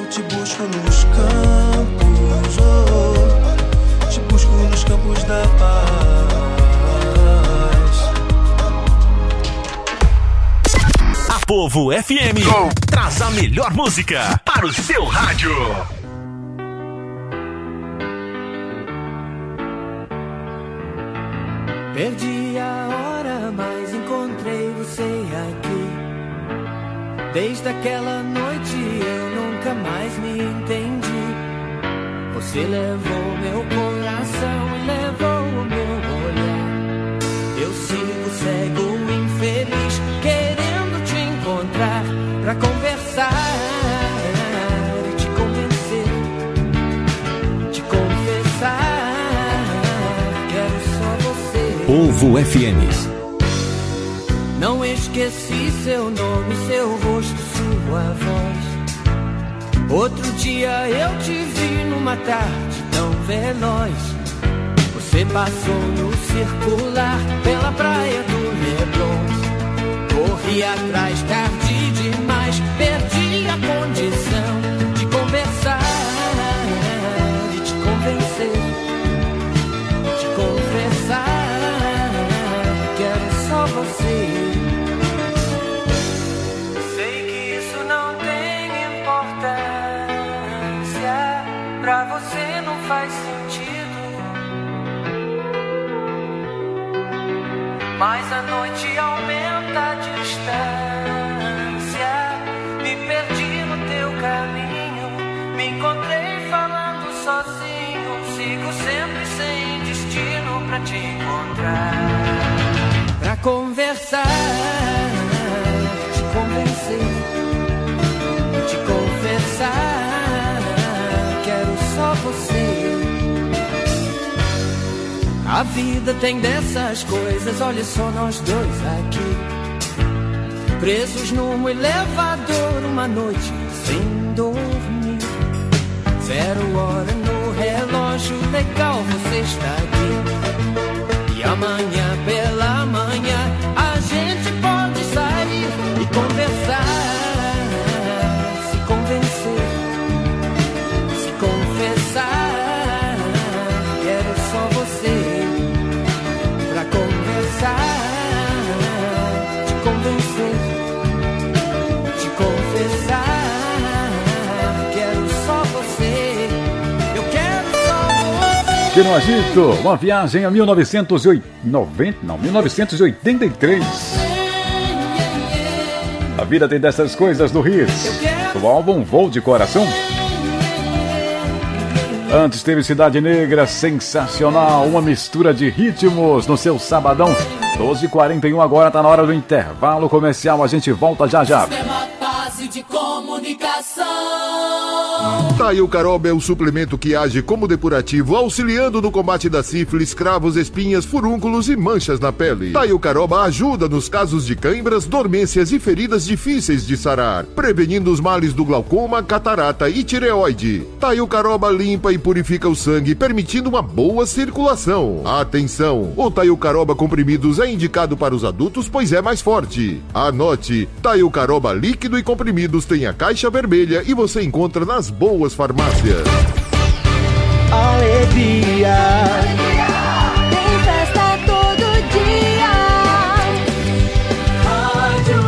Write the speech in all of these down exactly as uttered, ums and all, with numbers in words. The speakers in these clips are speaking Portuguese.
te busco nos campos, oh, te busco nos campos da paz. A Povo F M oh. traz a melhor música para o seu rádio. Perdi a hora, mas encontrei você aqui. Desde aquela noite eu nunca mais me entendi. Você levou meu coração e levou o meu olhar. Eu sigo cego, infeliz, querendo te encontrar pra conversar e te convencer, te confessar. Quero só você. Povo F M. Não esqueci seu nome, seu rosto, sua voz. Outro dia eu te vi numa tarde tão veloz. Você passou no circular pela praia do Leblon. Corri atrás, tarde demais, perdi a condição de conversar e te convencer, te confessar. Quero só você. Sei que isso não tem importância, pra você não faz sentido, mas a noite aumenta a distância. Me perdi no teu caminho, me encontrei falando sozinho. Sigo sempre sem destino pra te encontrar, pra conversar, te convencer, te confessar. Quero só você. A vida tem dessas coisas, olha só nós dois aqui, presos num elevador uma noite sem dormir. Zero hora no relógio, legal você está aqui. E amanhã pela manhã a gente pode sair e conversar, se convencer, se confessar. Quero só você pra conversar, te convencer, te confessar. Quero só você, eu quero só você. Que no Agito, uma viagem a mil novecentos e noventa, não, mil novecentos e oitenta e três. A vida tem dessas coisas do Hits, do álbum Voo de Coração. Antes teve Cidade Negra, sensacional, uma mistura de ritmos no seu sabadão. doze e quarenta e um, agora tá na hora do intervalo comercial, a gente volta já já. Sistema Base de Comunicação. Taiucaroba é o suplemento que age como depurativo, auxiliando no combate da sífilis, cravos, espinhas, furúnculos e manchas na pele. Taiucaroba ajuda nos casos de cãibras, dormências e feridas difíceis de sarar, prevenindo os males do glaucoma, catarata e tireoide. Taiucaroba limpa e purifica o sangue, permitindo uma boa circulação. Atenção! O Taiucaroba comprimidos é indicado para os adultos, pois é mais forte. Anote: Taiucaroba líquido e comprimidos tem a caixa vermelha e você encontra nas boas farmácias. Alegria, tem festa todo dia. Rádio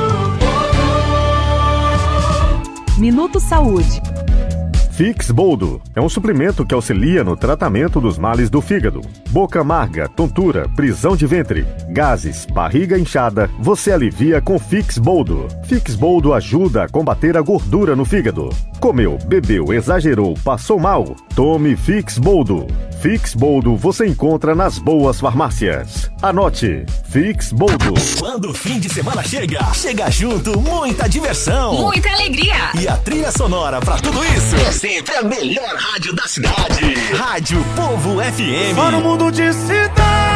Povo. Minuto Saúde. Fix Boldo é um suplemento que auxilia no tratamento dos males do fígado. Boca amarga, tontura, prisão de ventre, gases, barriga inchada, você alivia com Fix Boldo. Fix Boldo ajuda a combater a gordura no fígado. Comeu, bebeu, exagerou, passou mal? Tome Fix Boldo. Fix Boldo você encontra nas boas farmácias. Anote: Fix Boldo. Quando o fim de semana chega, chega junto muita diversão, muita alegria. E a trilha sonora pra tudo isso é sempre a melhor rádio da cidade. Rádio Povo F M. Só no mundo de cidade,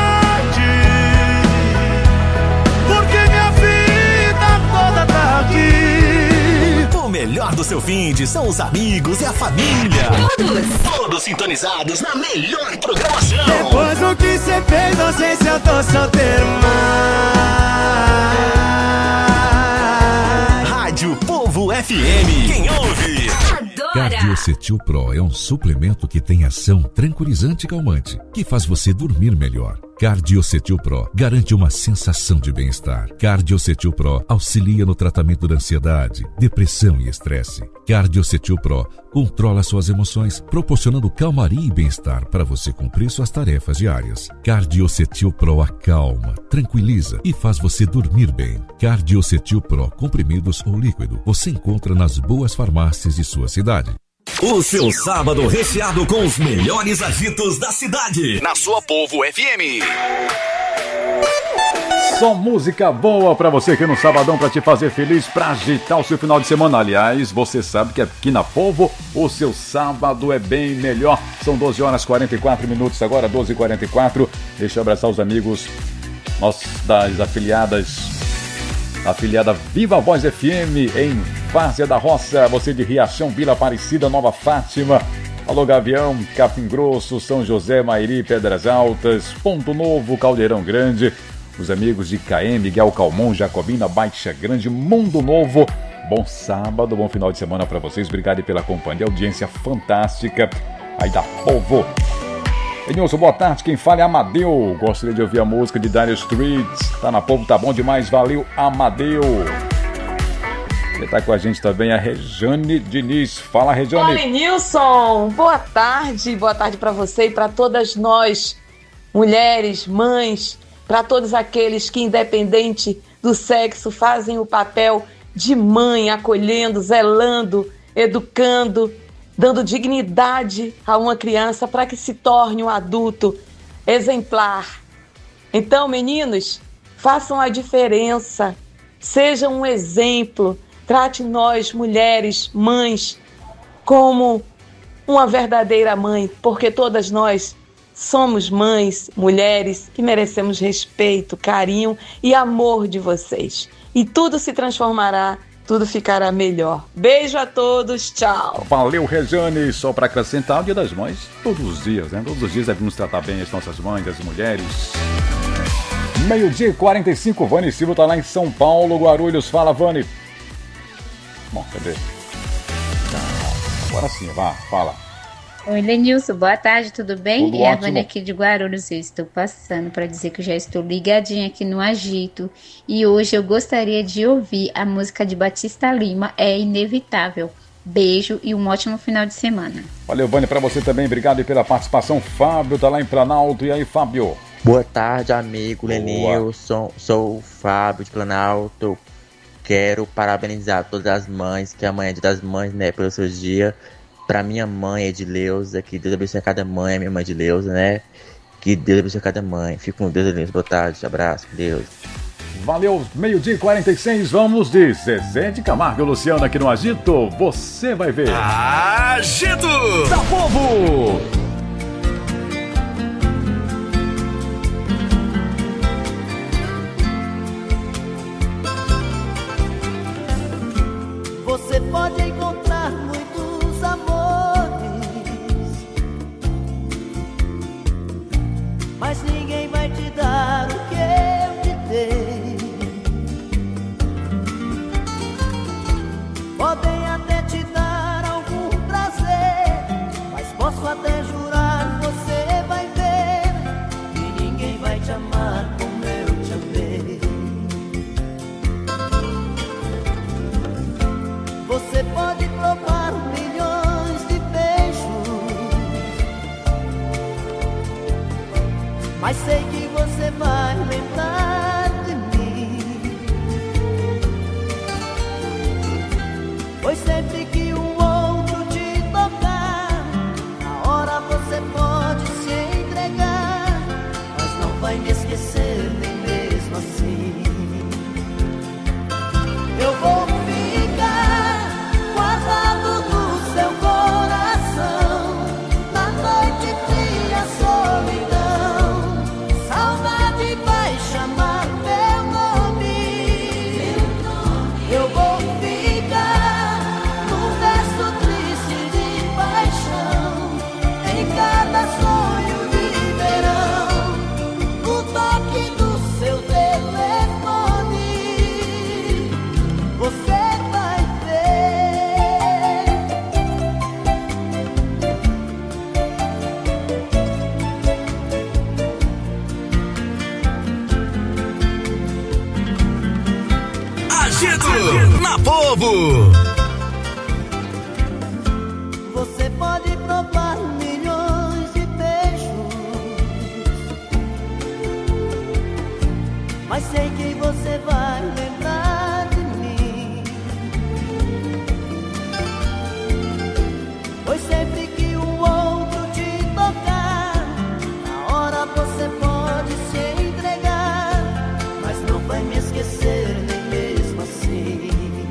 porque minha vida toda tá aqui. O melhor do seu fim de são os amigos e a família. Todos. Todos sintonizados na melhor programação. Depois do que cê fez, não sei se eu tô solteiro mais. Rádio Povo F M. Quem ouve? Adora. Cardiocetil Pro é um suplemento que tem ação tranquilizante e calmante, que faz você dormir melhor. Cardiocetil Pro garante uma sensação de bem-estar. Cardiocetil Pro auxilia no tratamento da ansiedade, depressão e estresse. Cardiocetil Pro controla suas emoções, proporcionando calmaria e bem-estar para você cumprir suas tarefas diárias. Cardiocetil Pro acalma, tranquiliza e faz você dormir bem. Cardiocetil Pro, comprimidos ou líquido, você encontra nas boas farmácias de sua cidade. O seu sábado recheado com os melhores agitos da cidade. Na sua Povo F M. Só música boa pra você aqui no sabadão, pra te fazer feliz, pra agitar o seu final de semana. Aliás, você sabe que aqui na Povo o seu sábado é bem melhor. São doze horas e quarenta e quatro minutos agora, doze e quarenta e quatro. Deixa eu abraçar os amigos nossos das afiliadas, afiliada Viva Voz F M em Várzea da Roça, você de Riachão, Vila Aparecida, Nova Fátima, Alô Gavião, Capim Grosso, São José, Mairi, Pedras Altas, Ponto Novo, Caldeirão Grande, os amigos de Caém, Miguel Calmon, Jacobina, Baixa Grande, Mundo Novo. Bom sábado, bom final de semana para vocês, obrigado pela companhia, audiência fantástica aí da Povo. Nilson, boa tarde, quem fala é Amadeu, gostaria de ouvir a música de Dire Straits, tá na Povo, tá bom demais, valeu Amadeu. Quem tá com a gente também é a Rejane Diniz, fala Rejane. Olha, Nilson, boa tarde, boa tarde para você e para todas nós, mulheres, mães, para todos aqueles que, independente do sexo, fazem o papel de mãe, acolhendo, zelando, educando, dando dignidade a uma criança para que se torne um adulto exemplar. Então, meninos, façam a diferença, sejam um exemplo, trate nós, mulheres, mães, como uma verdadeira mãe, porque todas nós somos mães, mulheres, que merecemos respeito, carinho e amor de vocês. E tudo se transformará, tudo ficará melhor. Beijo a todos, tchau. Valeu, Rejane. Só para acrescentar, o Dia das Mães, todos os dias, né? Todos os dias devemos tratar bem as nossas mães, as mulheres. Meio-dia e quarenta e cinco, Vani Silva tá lá em São Paulo, Guarulhos. Fala, Vani. Bom, cadê? Agora sim, vá, fala. Oi, Lenilson, boa tarde, tudo bem? Tudo é ótimo. a Vânia aqui de Guarulhos, eu estou passando para dizer que eu já estou ligadinha aqui no Agito e hoje eu gostaria de ouvir a música de Batista Lima, É Inevitável. Beijo e um ótimo final de semana. Valeu, Vânia, para você também, obrigado pela participação. Fábio tá lá em Planalto, e aí, Fábio? Boa tarde, amigo Lenilson, sou o Fábio de Planalto. Quero parabenizar todas as mães, que amanhã é dia das mães, né, pelos seus dias. Pra minha mãe, Edileuza, que Deus abençoe cada mãe, minha mãe Edileuza, né? Que Deus abençoe cada mãe. Fico com Deus, Edileuza. Boa tarde, abraço, Deus. Valeu, meio-dia e quarenta e seis, vamos de Zezé de Camargo e Luciano aqui no Agito. Você vai ver. Agito da Povo. Você pode encontrar muitos amores, mas ninguém vai te dar o que eu te dei. Podem até te dar algum prazer, mas posso até jurar, você vai ver que ninguém vai te amar como eu te amei. Você pode provar milhões de beijos, mas sei que você vai lembrar de mim, pois sempre que um outro te tocar, na hora você pode se entregar, mas não vai me esquecer nem mesmo assim. Eu vou ficar guardado no seu coração, na noite fria, solidão, Povo. Você pode provar milhões de beijos, mas sei que você vai lembrar de mim. Pois sempre que um outro te tocar, na hora você pode se entregar, mas não vai me esquecer nem mesmo assim.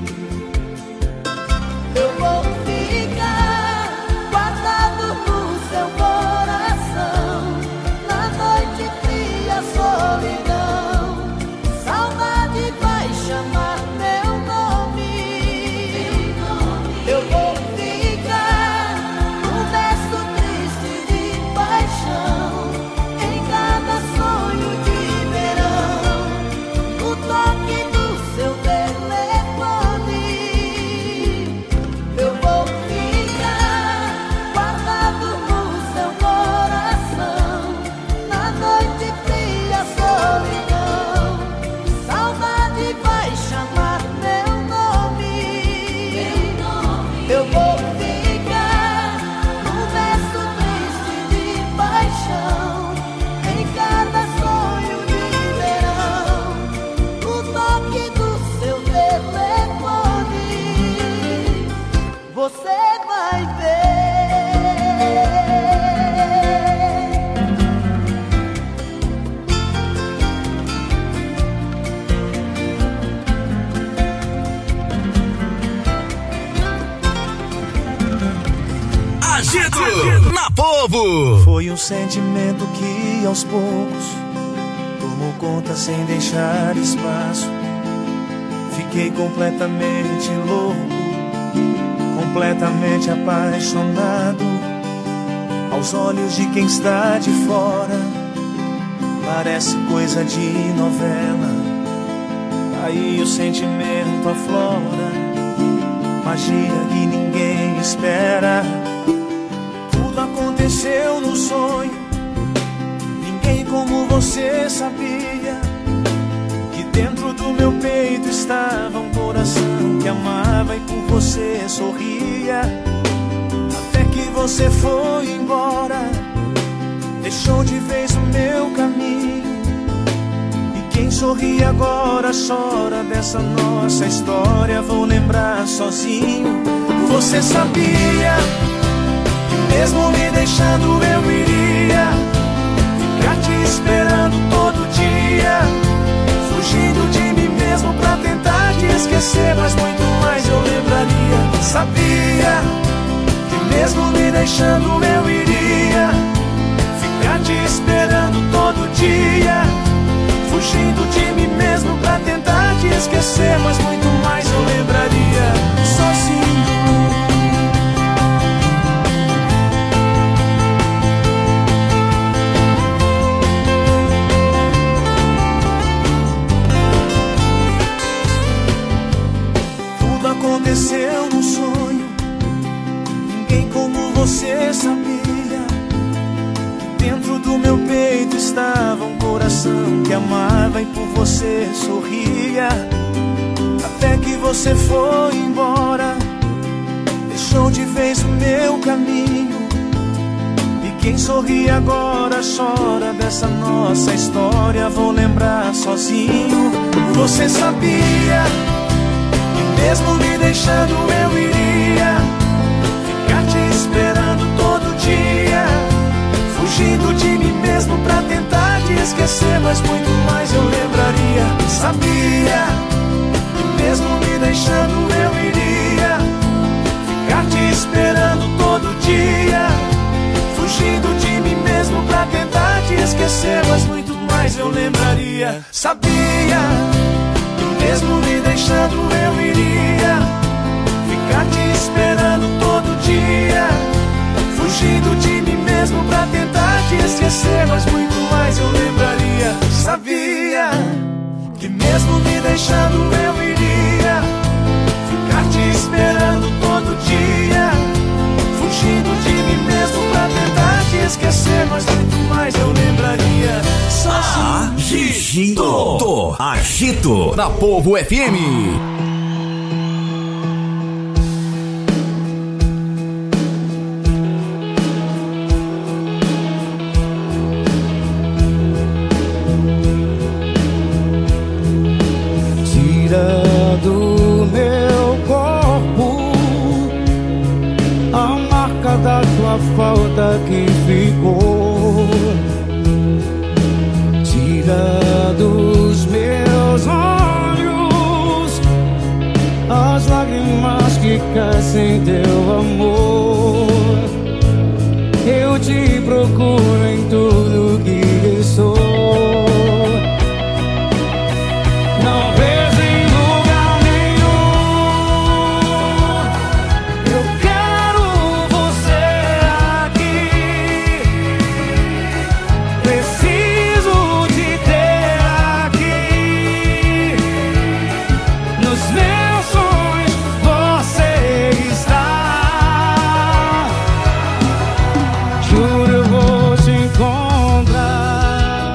Eu vou ficar guardado no seu coração, na noite fria, solidão. Saudade vai chamar meu nome. Eu vou ficar num verso triste de paixão, em cada sonho de verão, no toque do seu telefone. Eu vou ficar guardado no seu coração, na noite fria, solidão. Saudade vai chamar meu nome. Eu vou ficar num verso triste de paixão, em cada sonho de verão, no toque do seu telefone. Você vai ver. Agito na Povo. Foi um sentimento que aos poucos tomou conta sem deixar espaço. Fiquei completamente louco, completamente apaixonado. Aos olhos de quem está de fora, parece coisa de novela. Aí o sentimento aflora, magia que ninguém espera. Tudo aconteceu no sonho, ninguém como você sabia que dentro do meu peito estava um coração que amava e por você sorria. Até que você foi embora, deixou de vez o meu caminho. E quem sorri agora chora dessa nossa história. Vou lembrar sozinho. Você sabia que mesmo me deixando eu iria ficar te esperando todo dia, fugindo de mim mesmo pra tentar te esquecer, mas muito mais eu lembraria. Sabia que mesmo me deixando eu iria ficar te esperando todo dia, fugindo de mim mesmo pra tentar te esquecer, mas muito mais eu lembraria. Sozinho. Aconteceu no sonho, ninguém como você sabia que dentro do meu peito estava um coração que amava e por você sorria. Até que você foi embora, deixou de vez o meu caminho. E quem sorri agora chora dessa nossa história. Vou lembrar sozinho. Você sabia mesmo me deixando eu iria ficar te esperando todo dia, fugindo de mim mesmo pra tentar te esquecer, mas muito mais eu lembraria. Sabia que mesmo me deixando eu iria ficar te esperando todo dia, fugindo de mim mesmo pra tentar te esquecer, mas muito mais eu lembraria. Sabia que mesmo me deixando eu iria ficar te esperando todo dia, fugindo de mim mesmo pra tentar te esquecer, mas muito mais eu lembraria. Sabia que mesmo me deixando eu iria ficar te esperando todo dia, fugindo de mim mesmo pra tentar te esquecer, mas muito mais eu lembraria. Sozinho. Agito, Agito na Povo F M. marca da tua falta que ficou. Tira dos meus olhos as lágrimas que caem sem teu amor. Eu te procuro em tudo que sou. Não vejo em lugar nenhum. Eu quero você aqui. Preciso te ter aqui. Nos meus sonhos você está. Juro, eu vou te encontrar.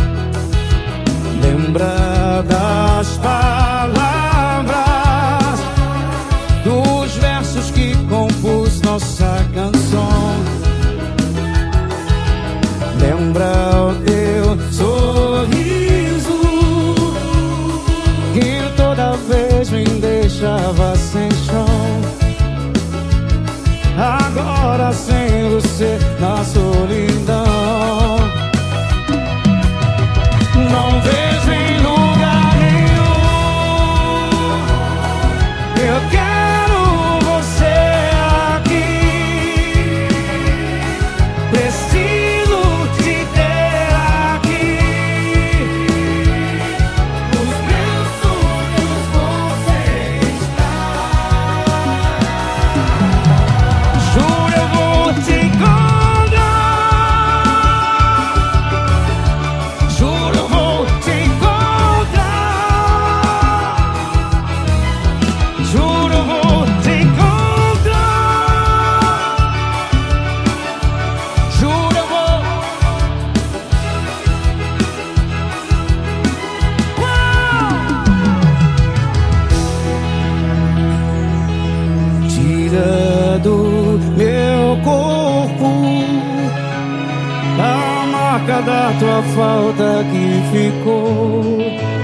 Lembra das palavras, dos versos que compus nossa canção. Lembra o teu sorriso, que toda vez me deixava sem chão. Agora sem você na solidão. Não vejo em lugar nenhum. Eu quero você aqui. Preciso te ter aqui. Nos meus sonhos você está. Juro, eu vou te encontrar. Juro, eu vou te encontrar. Juro, eu vou te encontrar. Juro, eu vou. Tira do meu corpo a marca da tua falta que ficou.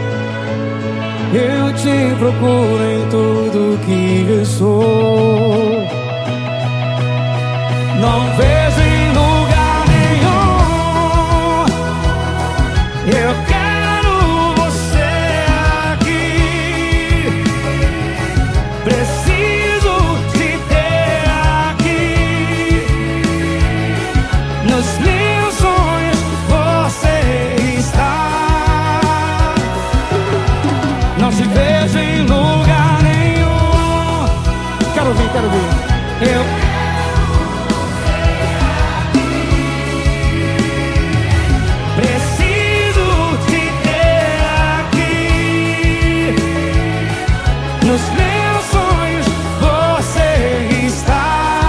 Eu te procuro em tudo que eu sou. Não vejo em lugar nenhum. Eu quero você aqui. Preciso te ter aqui. Nos meus sonhos você está. Não te vejo em lugar nenhum. Quero ouvir, quero ouvir. Eu preciso te ter aqui. Nos meus sonhos você está.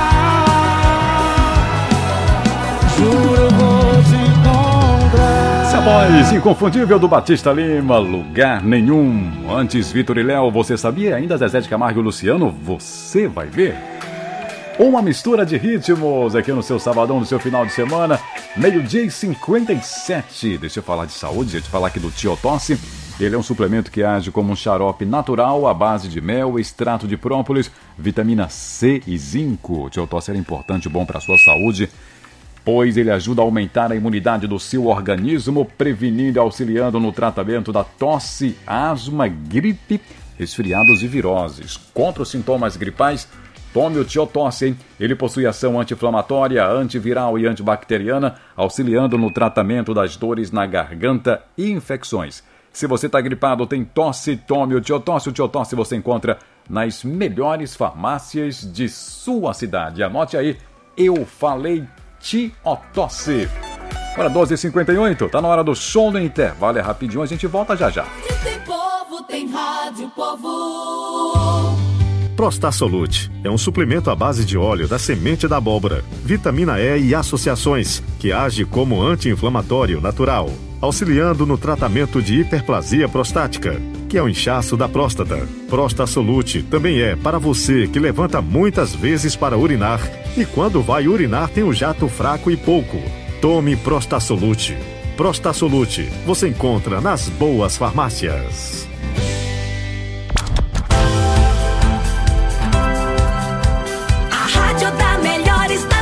Juro, eu vou te encontrar. Essa voz inconfundível do Batista Lima, lugar nenhum. Antes, Vitor e Léo, você sabia? Ainda Zezé de Camargo e Luciano, você vai ver. Uma mistura de ritmos aqui no seu sabadão, no seu final de semana. Meio-dia e cinquenta e sete. Deixa eu falar de saúde, deixa eu falar aqui do Tiotosse. Ele é um suplemento que age como um xarope natural à base de mel, extrato de própolis, vitamina C e zinco. O Tiotosse é importante e bom para a sua saúde, pois ele ajuda a aumentar a imunidade do seu organismo, prevenindo e auxiliando no tratamento da tosse, asma, gripe, resfriados e viroses. Contra os sintomas gripais, tome o Tiotosse, hein? Ele possui ação anti-inflamatória, antiviral e antibacteriana, auxiliando no tratamento das dores na garganta e infecções. Se você está gripado ou tem tosse, tome o Tiotosse. O Tiotosse você encontra nas melhores farmácias de sua cidade. Anote aí, eu falei Tiotosse. Agora doze e cinquenta e oito, tá na hora do show no intervalo. É rapidinho, a gente volta já já. Tem povo, tem rádio, povo. Prostasolute é um suplemento à base de óleo da semente da abóbora, vitamina E e associações, que age como anti-inflamatório natural, auxiliando no tratamento de hiperplasia prostática, que é o inchaço da próstata. Prostasolute também é para você que levanta muitas vezes para urinar e quando vai urinar tem um jato fraco e pouco. Tome Prostasolute. Prostasolute você encontra nas boas farmácias. A rádio da melhor está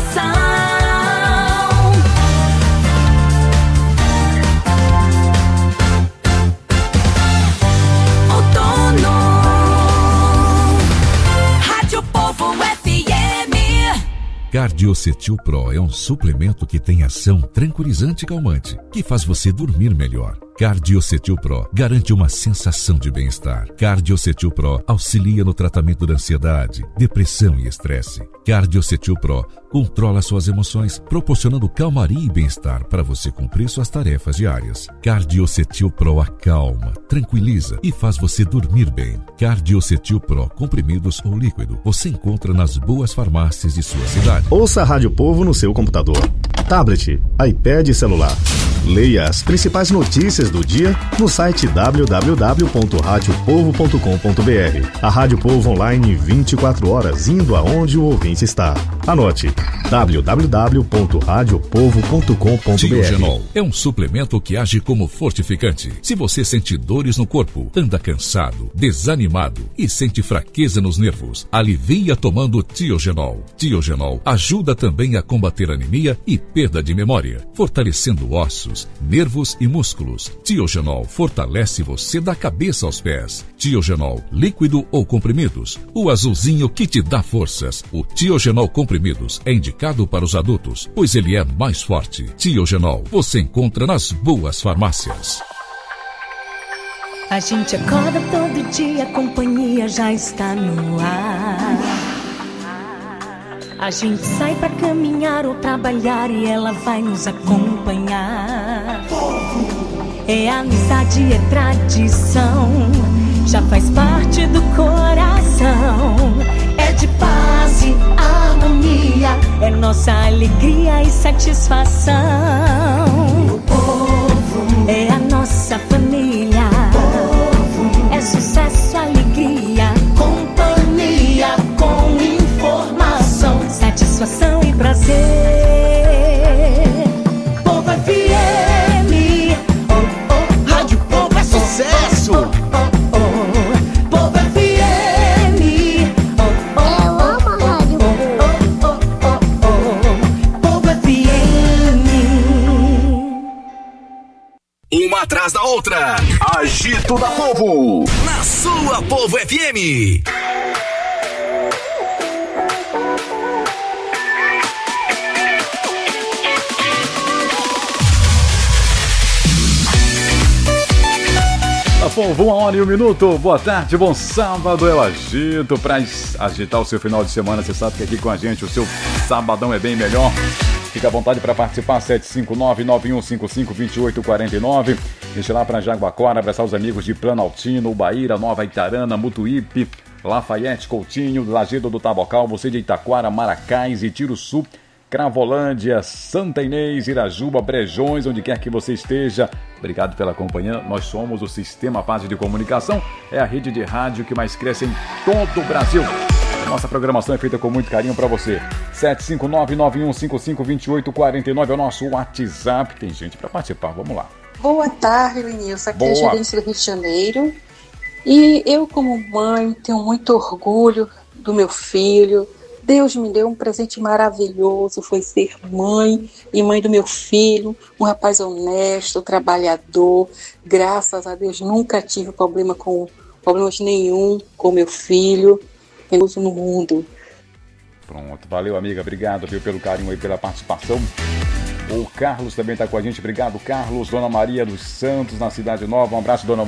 Cardiocetil Pro é um suplemento que tem ação tranquilizante e calmante, que faz você dormir melhor. Cardiocetil Pro garante uma sensação de bem-estar. Cardiocetil Pro auxilia no tratamento da ansiedade, depressão e estresse. Cardiocetil Pro controla suas emoções, proporcionando calmaria e bem-estar para você cumprir suas tarefas diárias. Cardiocetil Pro acalma, tranquiliza e faz você dormir bem. Cardiocetil Pro, comprimidos ou líquido, você encontra nas boas farmácias de sua cidade. Ouça a Rádio Povo no seu computador, tablet, iPad e celular. Leia as principais notícias do dia no site w w w ponto rádio povo ponto com ponto b r. A Rádio Povo online vinte e quatro horas, indo aonde o ouvinte está. Anote: w w w ponto rádio povo ponto com ponto b r. Tiogenol é um suplemento que age como fortificante. Se você sente dores no corpo, anda cansado, desanimado e sente fraqueza nos nervos, alivia tomando Tiogenol. Tiogenol ajuda também a combater anemia e perda de memória, fortalecendo ossos, nervos e músculos. Tiogenol fortalece você da cabeça aos pés. Tiogenol, líquido ou comprimidos, o azulzinho que te dá forças. O Tiogenol comprimidos é indicado para os adultos, pois ele é mais forte. Tiogenol, você encontra nas boas farmácias. A gente acorda todo dia, a companhia já está no ar. A gente sai pra caminhar ou trabalhar e ela vai nos acompanhar. É amizade, é tradição, já faz parte do coração. É de paz e harmonia, é nossa alegria e satisfação. O povo é a nossa família, é sucesso, alegria, companhia com informação, satisfação e prazer. Povo F M, oh, oh, Rádio Povo é sucesso. Oh, oh, oh, Povo F M, oh, oh, eu amo a Rádio Povo. Oh, oh, oh, oh, Povo F M. Uma atrás da outra. Agito da Povo. Na sua Povo F M. Povo, uma hora e um minuto, boa tarde, bom sábado, eu agito pra agitar o seu final de semana. Você sabe que aqui com a gente o seu sabadão é bem melhor. Fica à vontade para participar, sete cinco nove, nove um cinco cinco, dois oito quatro nove. Deixa lá para Jaguaquara, abraçar os amigos de Planaltino, Ubaíra, Nova Itarana, Mutuípe, Lafayette, Coutinho, Lajedo do Tabocal, você de Itaquara, Maracás e Tiruçu, Cravolândia, Santa Inês, Irajuba, Brejões, onde quer que você esteja. Obrigado pela companhia. Nós somos o Sistema Paz de Comunicação. É a rede de rádio que mais cresce em todo o Brasil. Nossa programação é feita com muito carinho para você. sete cinco nove, nove um cinco cinco, dois oito quatro nove é o nosso WhatsApp. Tem gente para participar. Vamos lá. Boa tarde, Lenilson. Aqui Boa. é a gerência do Rio de Janeiro. E eu, como mãe, tenho muito orgulho do meu filho. Deus me deu um presente maravilhoso, foi ser mãe e mãe do meu filho, um rapaz honesto, trabalhador. Graças a Deus nunca tive problema com, problemas nenhum com meu filho, no mundo. Pronto, valeu amiga, obrigado viu, pelo carinho e pela participação. O Carlos também está com a gente, obrigado Carlos. Dona Maria dos Santos, na Cidade Nova, um abraço Dona